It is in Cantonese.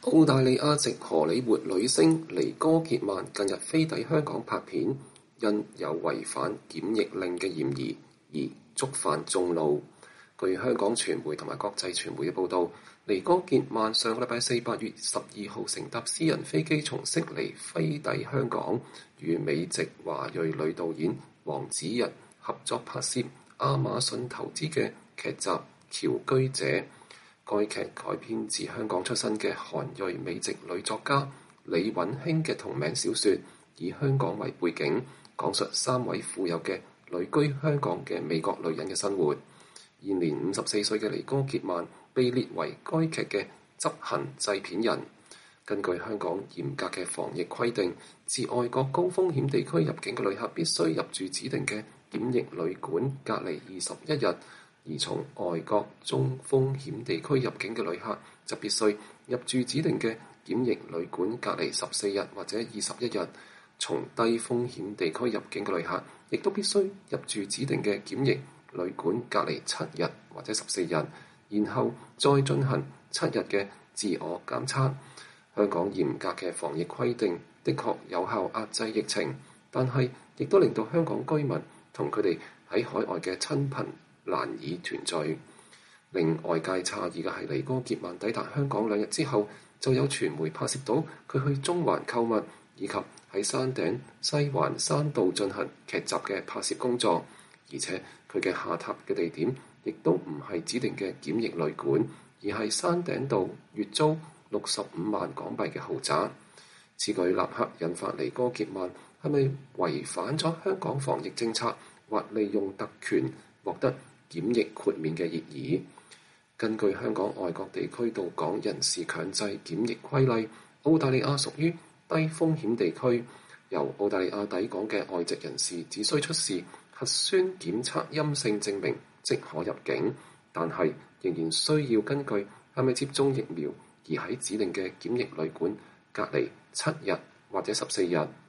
澳大利亞籍荷里活女星妮歌潔曼近日飛抵香港拍片，因有違反檢疫令嘅嫌疑而觸犯眾怒。據香港傳媒同埋國際傳媒嘅報導，妮歌潔曼上個禮拜四8月12號乘搭私人飛機從悉尼飛抵香港，與美籍華裔女導演黃子溢合作拍攝亞馬遜投資嘅劇集《僑居者》。該劇改編自香港出身嘅韓裔美籍女作家李允卿嘅同名小說，以香港為背景，講述3位富有嘅旅居香港嘅美國女人嘅生活。現年54歲嘅妮歌潔曼被列為該劇嘅執行製片人。根據香港嚴格嘅防疫規定，自外國高風險地區入境嘅旅客必須入住指定嘅檢疫旅館隔離21日。而從外國中風險地區入境嘅旅客就必須入住指定嘅檢疫旅館隔離14日或者21日。從低風險地區入境嘅旅客亦都必須入住指定嘅檢疫旅館隔離7日或者14日，然後再進行7日嘅自我檢測。香港嚴格嘅防疫規定的確有效壓制疫情，但係亦都令到香港居民同佢哋喺海外嘅親朋難以團聚。令外界詫異嘅係，妮歌潔曼抵達香港2日之後，就有傳媒拍攝到佢去中環購物，以及喺山頂西環山道進行劇集嘅拍攝工作。而且佢嘅下榻嘅地點亦都唔係指定嘅檢疫旅館，而係山頂道月租65萬港幣嘅豪宅。此舉立刻引發妮歌潔曼係咪違反咗香港防疫政策，或利用特權獲得檢疫豁免嘅熱議。根據香港外國地區到港人士強制檢疫規例，澳大利亞屬於低風險地區，由澳大利亞抵港嘅外籍人士只需出示核酸檢測陰性證明即可入境，但係仍然需要根據係咪接種疫苗而喺指定嘅檢疫旅館隔離7日或者14日。